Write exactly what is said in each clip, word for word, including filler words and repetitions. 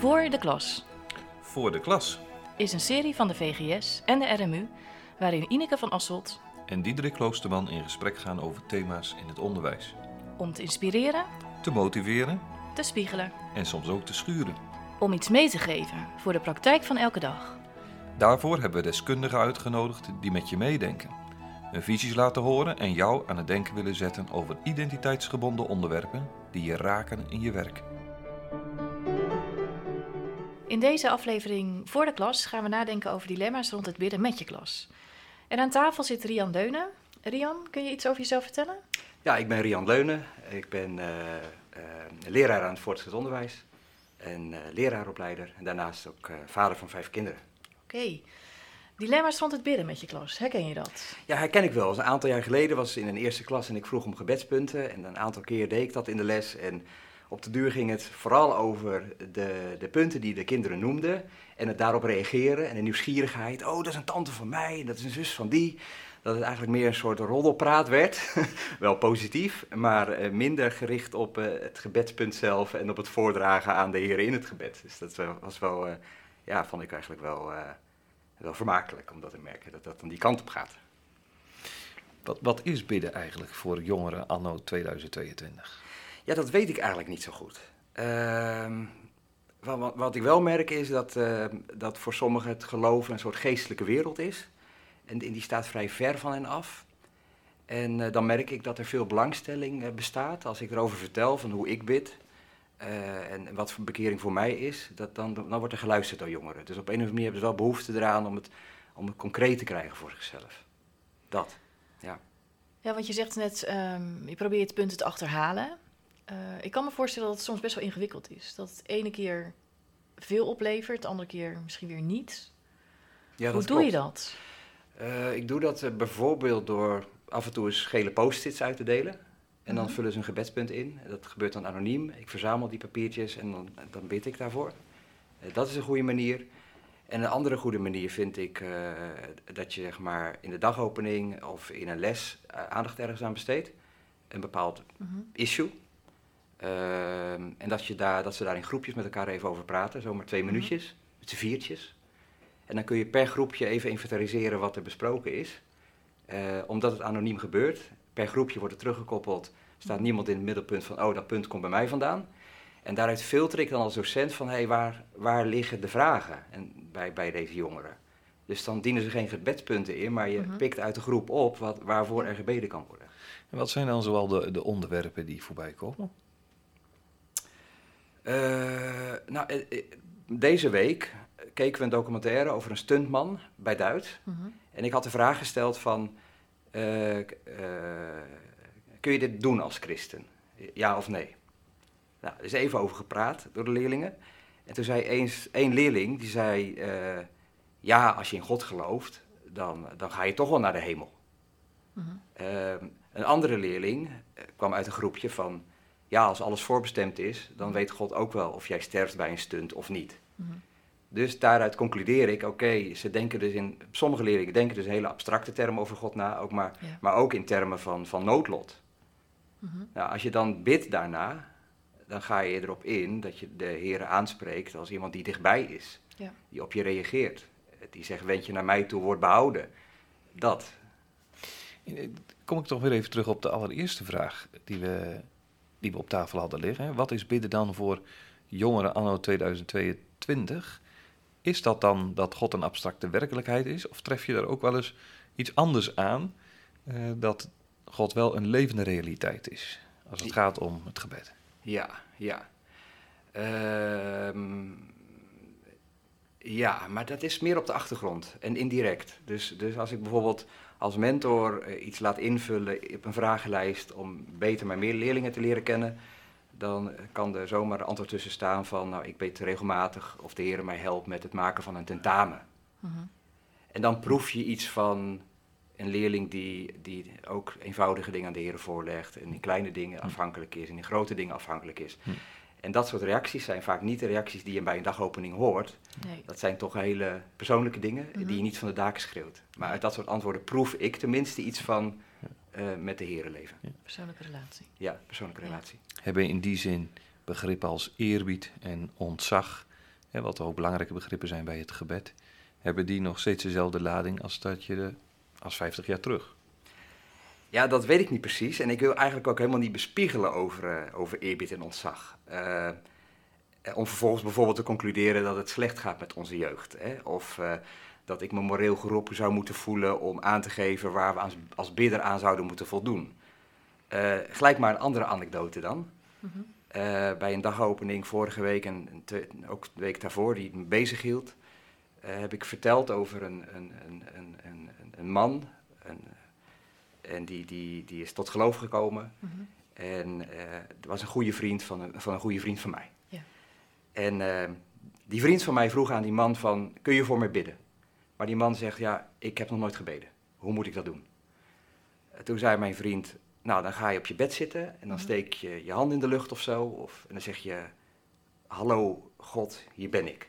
Voor de klas Voor de klas is een serie van de V G S en de R M U waarin Ineke van Asselt en Diederik Kloosterman in gesprek gaan over thema's in het onderwijs. om te inspireren, Te motiveren te spiegelen, en soms ook te schuren. om iets mee te geven voor de praktijk van elke dag. Daarvoor hebben we deskundigen uitgenodigd die met je meedenken. Hun visies laten horen en jou aan het denken willen zetten over identiteitsgebonden onderwerpen die je raken in je werk. In deze aflevering Voor de klas gaan we nadenken over dilemma's rond het bidden met je klas. En aan tafel zit Rian Leunen. Rian, kun je iets over jezelf vertellen? Ja, ik ben Rian Leunen. Ik ben uh, uh, leraar aan het voortgezet onderwijs en uh, leraaropleider en daarnaast ook uh, vader van vijf kinderen. Oké. Okay. Dilemma's rond het bidden met je klas, herken je dat? Ja, herken ik wel. Een aantal jaar geleden was ik in een eerste klas en ik vroeg om gebedspunten en een aantal keer deed ik dat in de les en op de duur ging het vooral over de, de punten die de kinderen noemden en het daarop reageren en de nieuwsgierigheid. Oh, dat is een tante van mij, dat is een zus van die. Dat het eigenlijk meer een soort roddelpraat werd. Wel positief, maar uh, minder gericht op uh, het gebedspunt zelf en op het voordragen aan de Heer in het gebed. Dus dat was wel, uh, ja, vond ik eigenlijk wel, uh, wel vermakelijk om dat te merken, dat dat dan die kant op gaat. Wat, wat is bidden eigenlijk voor jongeren anno tweeduizend tweeëntwintig? Ja, dat weet ik eigenlijk niet zo goed. Uh, wat, wat ik wel merk is dat, uh, dat voor sommigen het geloof een soort geestelijke wereld is. En die staat vrij ver van hen af. En uh, dan merk ik dat er veel belangstelling uh, bestaat. Als ik erover vertel van hoe ik bid uh, en wat voor bekering voor mij is, dat dan, dan wordt er geluisterd door jongeren. Dus op een of andere manier hebben ze wel behoefte eraan om het, om het concreet te krijgen voor zichzelf. Dat, ja. Ja, want je zegt net, um, je probeert punten te achterhalen. Uh, ik kan me voorstellen dat het soms best wel ingewikkeld is. Dat het ene keer veel oplevert, de andere keer misschien weer niet. Ja, hoe doe je dat? Uh, ik doe dat uh, bijvoorbeeld door af en toe eens gele post-its uit te delen. En dan mm-hmm. vullen ze een gebedspunt in. Dat gebeurt dan anoniem. Ik verzamel die papiertjes en dan, dan bid ik daarvoor. Uh, dat is een goede manier. En een andere goede manier vind ik uh, dat je zeg maar, in de dagopening of in een les uh, aandacht ergens aan besteedt. Een bepaald mm-hmm. issue. Uh, en dat, je daar, dat ze daar in groepjes met elkaar even over praten. Zomaar twee mm-hmm. minuutjes, met z'n viertjes. En dan kun je per groepje even inventariseren wat er besproken is. Uh, omdat het anoniem gebeurt. Per groepje wordt het teruggekoppeld. Staat niemand in het middelpunt van, oh, dat punt komt bij mij vandaan. En daaruit filter ik dan als docent van, hé, hey, waar, waar liggen de vragen en bij, bij deze jongeren? Dus dan dienen ze geen gebedspunten in, maar je uh-huh. pikt uit de groep op wat, waarvoor er gebeden kan worden. En wat zijn dan zoal de, de onderwerpen die voorbij komen? Uh, nou, uh, deze week keken we een documentaire over een stuntman bij Duits. Uh-huh. En ik had de vraag gesteld van, uh, uh, kun je dit doen als christen? Ja of nee? Nou, er is even over gepraat door de leerlingen. En toen zei eens, één leerling, die zei, uh, ja, als je in God gelooft, dan, dan ga je toch wel naar de hemel. Uh-huh. Uh, een andere leerling uh, kwam uit een groepje van, ja, als alles voorbestemd is, dan weet God ook wel of jij sterft bij een stunt of niet. Uh-huh. Dus daaruit concludeer ik, oké, okay, ze denken dus in, sommige leerlingen denken dus hele abstracte termen over God na, ook maar, ja. maar ook in termen van, van noodlot. Uh-huh. Nou, als je dan bidt daarna, dan ga je erop in dat je de Heere aanspreekt als iemand die dichtbij is, ja. die op je reageert, die zegt, wend je naar mij toe, word behouden. Dat. Kom ik toch weer even terug op de allereerste vraag die we, die we op tafel hadden liggen. Wat is bidden dan voor jongeren anno tweeduizend tweeëntwintig? Is dat dan dat God een abstracte werkelijkheid is? Of tref je daar ook wel eens iets anders aan, uh, dat God wel een levende realiteit is, als het gaat om het gebed? Ja, ja. Uh, ja, maar dat is meer op de achtergrond en indirect. Dus, dus als ik bijvoorbeeld als mentor uh, iets laat invullen op een vragenlijst om beter mijn leerlingen te leren kennen, dan kan er zomaar een antwoord tussen staan van, nou, ik bid regelmatig of de Heer mij helpt met het maken van een tentamen. Uh-huh. En dan proef je iets van een leerling die, die ook eenvoudige dingen aan de Heer voorlegt en in kleine dingen afhankelijk is en in grote dingen afhankelijk is. Uh-huh. En dat soort reacties zijn vaak niet de reacties die je bij een dagopening hoort. Nee. Dat zijn toch hele persoonlijke dingen uh-huh. die je niet van de daken schreeuwt. Maar uit dat soort antwoorden proef ik tenminste iets van uh, met de Heer leven. Ja. Persoonlijke relatie. Ja, persoonlijke ja. relatie. Hebben in die zin begrippen als eerbied en ontzag hè, wat ook belangrijke begrippen zijn bij het gebed, hebben die nog steeds dezelfde lading als dat je de, als vijftig jaar terug? Ja, dat weet ik niet precies. En ik wil eigenlijk ook helemaal niet bespiegelen over, uh, over eerbied en ontzag. Uh, om vervolgens bijvoorbeeld te concluderen dat het slecht gaat met onze jeugd. Hè? Of uh, dat ik me moreel geroepen zou moeten voelen om aan te geven waar we als, als bidder aan zouden moeten voldoen. Uh, gelijk maar een andere anekdote dan. Mm-hmm. Uh, bij een dagopening vorige week en, en te, ook de week daarvoor die me bezig hield, uh, heb ik verteld over een, een, een, een, een, een man. Een, en die, die, die is tot geloof gekomen. Mm-hmm. En uh, dat was een goede vriend van een, van een goede vriend van mij. Ja. En uh, die vriend van mij vroeg aan die man van, kun je voor mij bidden? Maar die man zegt, ja, ik heb nog nooit gebeden. Hoe moet ik dat doen? Uh, toen zei mijn vriend, nou, dan ga je op je bed zitten en dan mm-hmm. steek je je hand in de lucht of zo. Of, en dan zeg je, hallo God, hier ben ik.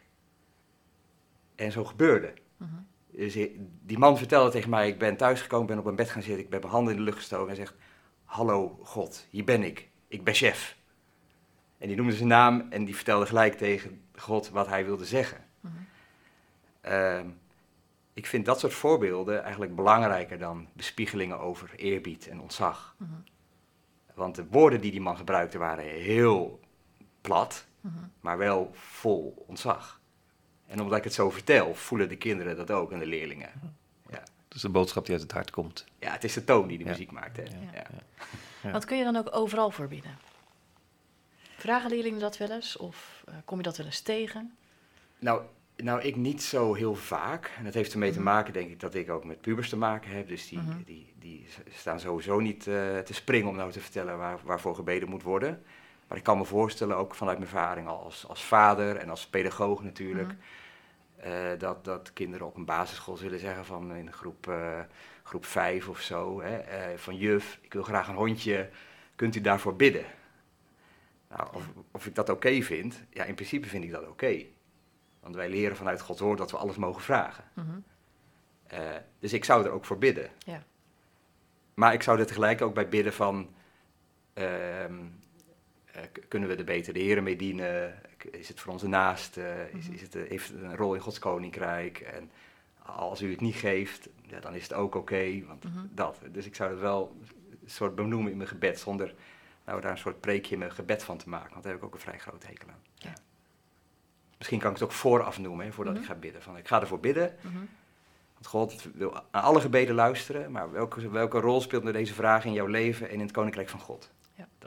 En zo gebeurde. Mm-hmm. Dus die man vertelde tegen mij, ik ben thuisgekomen, ben op mijn bed gaan zitten, ik ben mijn handen in de lucht gestoken en zegt, hallo God, hier ben ik, ik ben chef. En die noemde zijn naam en die vertelde gelijk tegen God wat hij wilde zeggen. Mm-hmm. Uh, ik vind dat soort voorbeelden eigenlijk belangrijker dan bespiegelingen over eerbied en ontzag. Mm-hmm. Want de woorden die die man gebruikte waren heel plat, mm-hmm. maar wel vol ontzag. En omdat ik het zo vertel, voelen de kinderen dat ook en de leerlingen. Ja. Dus de boodschap die uit het hart komt. Ja, het is de toon die de ja. muziek maakt. Hè? Ja. Ja. Ja. Ja. Wat kun je dan ook overal voor bidden? Vragen leerlingen dat wel eens? Of uh, kom je dat wel eens tegen? Nou, nou, ik niet zo heel vaak. En dat heeft ermee mm-hmm. te maken, denk ik, dat ik ook met pubers te maken heb. Dus die, mm-hmm. die, die staan sowieso niet uh, te springen om nou te vertellen waar, waarvoor gebeden moet worden. Maar ik kan me voorstellen, ook vanuit mijn ervaring als, als vader en als pedagoog natuurlijk, mm-hmm. uh, dat, dat kinderen op een basisschool zullen zeggen van in groep, uh, groep vijf of zo, hè, uh, van juf, ik wil graag een hondje, kunt u daarvoor bidden? Nou, of, of ik dat oké okay vind? Ja, in principe vind ik dat oké. Okay. Want wij leren vanuit Gods woord dat we alles mogen vragen. Mm-hmm. Uh, dus ik zou er ook voor bidden. Ja. Maar ik zou er tegelijk ook bij bidden van, Uh, Uh, kunnen we er beter de Heer mee dienen? Is het voor onze naast? Uh, is, mm-hmm. is het, uh, heeft het een rol in Gods koninkrijk? En als u het niet geeft, ja, dan is het ook oké, okay, want mm-hmm. dat. Dus ik zou het wel een soort benoemen in mijn gebed, zonder nou, daar een soort preekje in mijn gebed van te maken. Want daar heb ik ook een vrij grote hekel aan. Ja. Ja. Misschien kan ik het ook vooraf noemen, hè, voordat mm-hmm. ik ga bidden. Van, ik ga ervoor bidden, mm-hmm. want God wil aan alle gebeden luisteren, maar welke, welke rol speelt nu deze vraag in jouw leven en in het koninkrijk van God? Ja. Dat.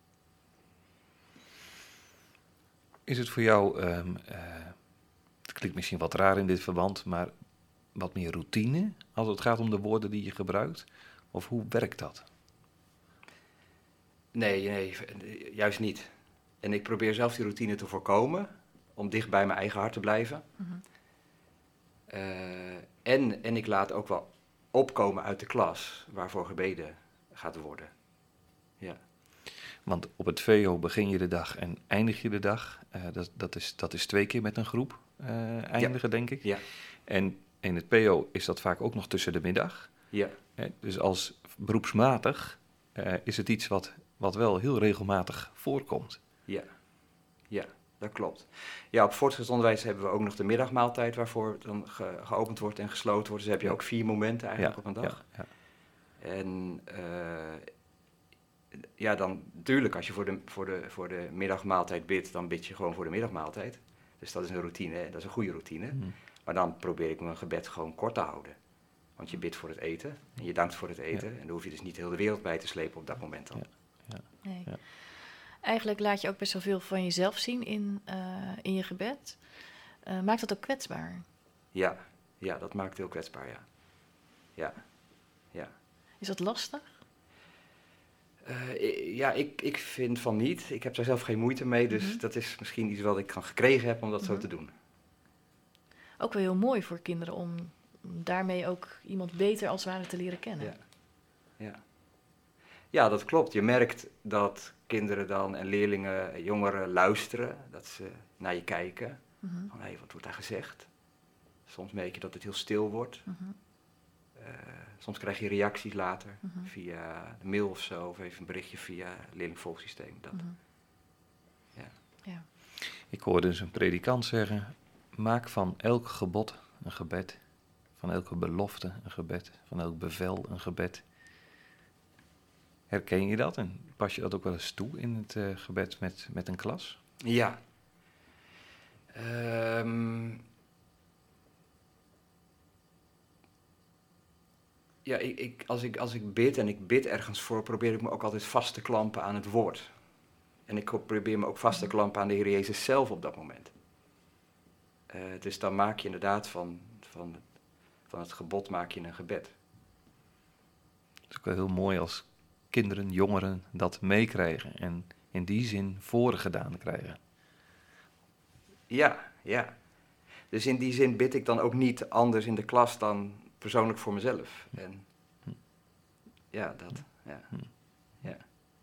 Is het voor jou, um, uh, het klinkt misschien wat raar in dit verband, maar wat meer routine als het gaat om de woorden die je gebruikt? Of hoe werkt dat? Nee, nee, juist niet. En ik probeer zelf die routine te voorkomen, om dicht bij mijn eigen hart te blijven. Mm-hmm. Uh, en, en ik laat ook wel opkomen uit de klas waarvoor gebeden gaat worden. Ja. Want op het V O begin je de dag en eindig je de dag. Uh, dat, dat, is, dat is twee keer met een groep uh, eindigen, ja. denk ik. Ja. En in het P O is dat vaak ook nog tussen de middag. Ja. Uh, dus als beroepsmatig uh, is het iets wat, wat wel heel regelmatig voorkomt. Ja, ja, dat klopt. Ja, op voortgezet onderwijs hebben we ook nog de middagmaaltijd waarvoor het dan ge- geopend wordt en gesloten wordt. Dus heb je ook vier momenten eigenlijk ja. op een dag. Ja. Ja. En Uh, ja, dan natuurlijk, als je voor de, voor, de, voor de middagmaaltijd bidt, dan bid je gewoon voor de middagmaaltijd. Dus dat is een routine, hè? Dat is een goede routine. Mm. Maar dan probeer ik mijn gebed gewoon kort te houden. Want je bidt voor het eten en je dankt voor het eten. Ja. En daar hoef je dus niet heel de wereld bij te slepen op dat moment dan. Ja. Ja. Nee. Ja. Eigenlijk laat je ook best wel veel van jezelf zien in, uh, in je gebed. Uh, maakt dat ook kwetsbaar? Ja. ja, dat maakt het heel kwetsbaar, ja. Ja. ja. Is dat lastig? Uh, ja, ik, ik vind van niet. Ik heb daar zelf geen moeite mee, dus mm-hmm. dat is misschien iets wat ik kan gekregen heb om dat mm-hmm. zo te doen. Ook wel heel mooi voor kinderen om daarmee ook iemand beter als het ware te leren kennen. Ja. Ja. ja, dat klopt. Je merkt dat kinderen dan en leerlingen, jongeren luisteren, dat ze naar je kijken. Mm-hmm. Van, hé, hey, wat wordt daar gezegd? Soms merk je dat het heel stil wordt. Mm-hmm. Uh, soms krijg je reacties later, mm-hmm. via de mail of zo, of even een berichtje via het leerlingvolgsysteem. Dat. Mm-hmm. Ja. Ja. Ik hoorde eens een predikant zeggen, maak van elk gebod een gebed, van elke belofte een gebed, van elk bevel een gebed. Herken je dat en pas je dat ook wel eens toe in het uh, gebed met, met een klas? Ja. Um, ja, ik, ik, als, ik, als ik bid en ik bid ergens voor, probeer ik me ook altijd vast te klampen aan het woord. En ik probeer me ook vast te klampen aan de Heer Jezus zelf op dat moment. Uh, dus dan maak je inderdaad van, van, van het gebod maak je een gebed. Het is ook wel heel mooi als kinderen, jongeren dat meekrijgen en in die zin voorgedaan krijgen. Ja, ja. Dus in die zin bid ik dan ook niet anders in de klas dan persoonlijk voor mezelf. En ja, dat, ja. ja.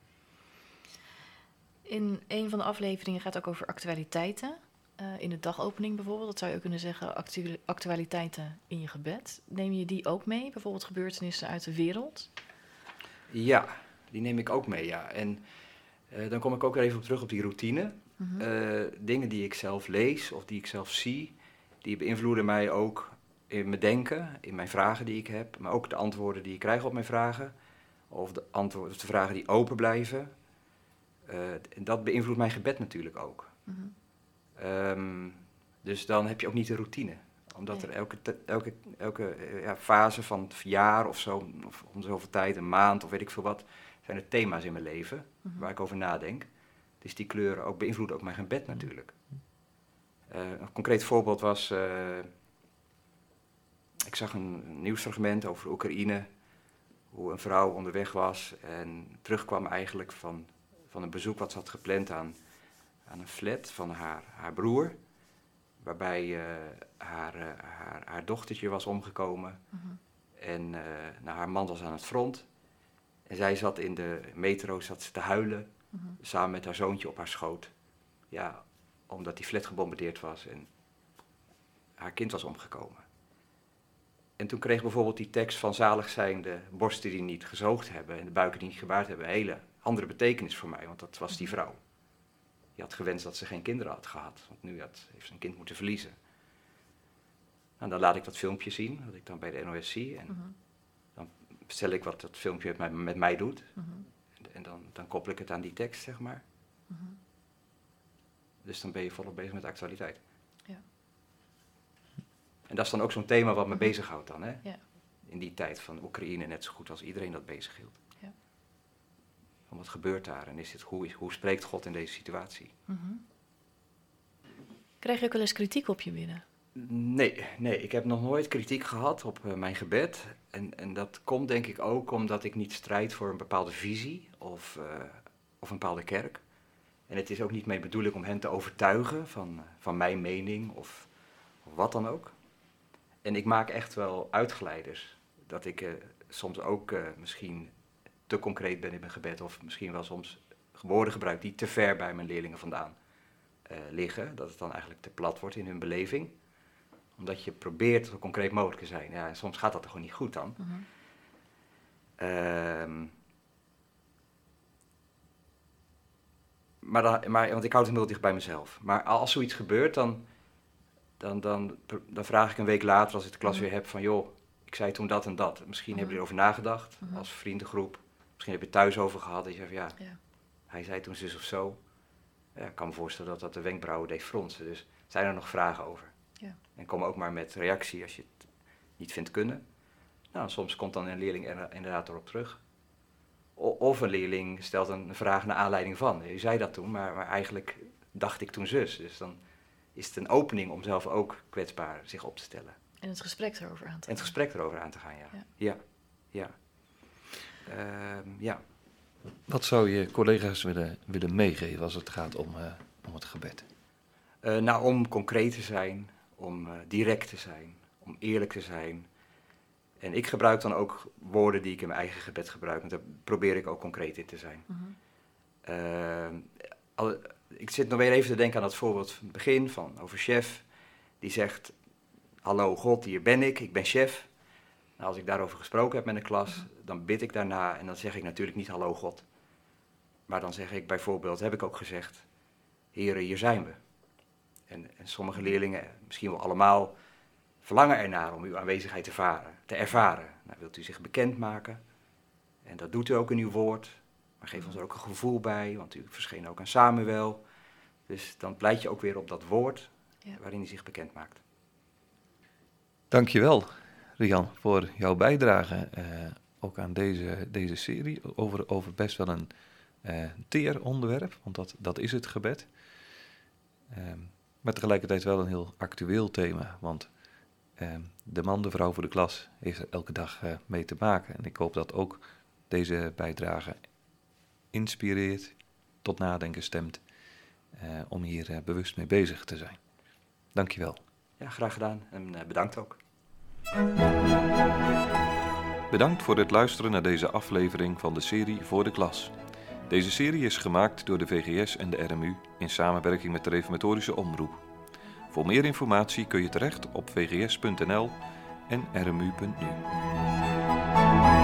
In een van de afleveringen gaat het ook over actualiteiten. Uh, in de dagopening bijvoorbeeld, dat zou je ook kunnen zeggen, actu- actualiteiten in je gebed. Neem je die ook mee, bijvoorbeeld gebeurtenissen uit de wereld? Ja, die neem ik ook mee, ja. En uh, dan kom ik ook weer even op terug op die routine. Mm-hmm. Uh, dingen die ik zelf lees of die ik zelf zie, die beïnvloeden mij ook in mijn denken, in mijn vragen die ik heb, maar ook de antwoorden die ik krijg op mijn vragen, of de, antwoorden, of de vragen die open blijven. Uh, dat beïnvloedt mijn gebed natuurlijk ook. Mm-hmm. Um, dus dan heb je ook niet de routine. Omdat nee. er elke, te, elke, elke ja, fase van het jaar of zo, of om zoveel tijd, een maand of weet ik veel wat, zijn er thema's in mijn leven mm-hmm. waar ik over nadenk. Dus die kleuren ook beïnvloeden ook mijn gebed natuurlijk. Uh, een concreet voorbeeld was, uh, ik zag een nieuwsfragment over Oekraïne, hoe een vrouw onderweg was en terugkwam eigenlijk van, van een bezoek wat ze had gepland aan, aan een flat van haar, haar broer, waarbij uh, haar, uh, haar, haar dochtertje was omgekomen mm-hmm. en uh, nou, haar man was aan het front. En zij zat in de metro zat ze te huilen, mm-hmm. samen met haar zoontje op haar schoot. Ja, omdat die flat gebombardeerd was en haar kind was omgekomen. En toen kreeg bijvoorbeeld die tekst van zalig zijn de borsten die niet gezoogd hebben en de buiken die niet gebaard hebben een hele andere betekenis voor mij, want dat was die vrouw. Die had gewenst dat ze geen kinderen had gehad, want nu had, heeft ze een kind moeten verliezen. Nou, dan laat ik dat filmpje zien, dat ik dan bij de N O S zie. En mm-hmm. dan vertel ik wat dat filmpje met mij, met mij doet. Mm-hmm. En, en dan, dan koppel ik het aan die tekst, zeg maar. Mm-hmm. Dus dan ben je volop bezig met de actualiteit. Ja. En dat is dan ook zo'n thema wat me mm-hmm. bezighoudt dan, hè? Ja. In die tijd van Oekraïne, net zo goed als iedereen dat bezighield. Ja. Van wat gebeurt daar en is dit, hoe, hoe spreekt God in deze situatie? Mm-hmm. Krijg je ook wel eens kritiek op je binnen? Nee, nee, ik heb nog nooit kritiek gehad op uh, mijn gebed. En, en dat komt denk ik ook omdat ik niet strijd voor een bepaalde visie of, uh, of een bepaalde kerk. En het is ook niet mijn bedoeling om hen te overtuigen van, uh, van mijn mening of, of wat dan ook. En ik maak echt wel uitglijders. Dat ik uh, soms ook uh, misschien te concreet ben in mijn gebed of misschien wel soms woorden gebruik die te ver bij mijn leerlingen vandaan uh, liggen. Dat het dan eigenlijk te plat wordt in hun beleving. Omdat je probeert zo concreet mogelijk te zijn. Ja, en soms gaat dat er gewoon niet goed dan. Mm-hmm. Um, maar, dan, maar want ik houd het heel dicht bij mezelf. Maar als zoiets gebeurt, dan, dan, dan, dan vraag ik een week later als ik de klas mm-hmm. weer heb van... joh, ik zei toen dat en dat. Misschien mm-hmm. hebben jullie erover nagedacht mm-hmm. als vriendengroep. Misschien heb je het thuis over gehad. Dat je zegt, ja, ja, hij zei toen zus of zo. Ja, ik kan me voorstellen dat dat de wenkbrauwen deed fronsen. Dus zijn er nog vragen over? Ja. En kom ook maar met reactie als je het niet vindt kunnen. Nou, soms komt dan een leerling er inderdaad erop terug. O- of een leerling stelt een vraag naar aanleiding van. U zei dat toen, maar, maar eigenlijk dacht ik toen zus. Dus dan is het een opening om zelf ook kwetsbaar zich op te stellen. En het gesprek erover aan te gaan. En het gesprek erover aan te gaan, ja. Ja, ja. ja. Uh, ja. Wat zou je collega's willen, willen meegeven als het gaat om, uh, om het gebed? Uh, nou, om concreet te zijn, om uh, direct te zijn, om eerlijk te zijn. En ik gebruik dan ook woorden die ik in mijn eigen gebed gebruik, want daar probeer ik ook concreet in te zijn. Mm-hmm. Uh, al, ik zit nog weer even te denken aan dat voorbeeld van het begin, van over chef. Die zegt, hallo God, hier ben ik, ik ben chef. Nou, als ik daarover gesproken heb met een klas, mm-hmm. dan bid ik daarna en dan zeg ik natuurlijk niet hallo God. Maar dan zeg ik bijvoorbeeld, heb ik ook gezegd, Heere, hier zijn we. En, en sommige leerlingen, misschien wel allemaal, verlangen ernaar om uw aanwezigheid te ervaren. Te ervaren. Nou, wilt u zich bekendmaken? En dat doet u ook in uw woord. Maar geef ons er ook een gevoel bij, want u verscheen ook aan Samuel. Dus dan pleit je ook weer op dat woord ja. waarin hij zich bekend maakt. Dankjewel, Rian, voor jouw bijdrage uh, ook aan deze, deze serie. Over, over best wel een uh, teer onderwerp, want dat, dat is het gebed. Um, maar tegelijkertijd wel een heel actueel thema, want um, de man, de vrouw voor de klas heeft er elke dag uh, mee te maken. En ik hoop dat ook deze bijdrage inspireert, tot nadenken stemt, uh, om hier uh, bewust mee bezig te zijn. Dankjewel. Ja, graag gedaan en uh, bedankt ook. Bedankt voor het luisteren naar deze aflevering van de serie Voor de Klas. Deze serie is gemaakt door de V G S en de R M U in samenwerking met de Reformatorische Omroep. Voor meer informatie kun je terecht op v g s punt n l en r m u punt n u.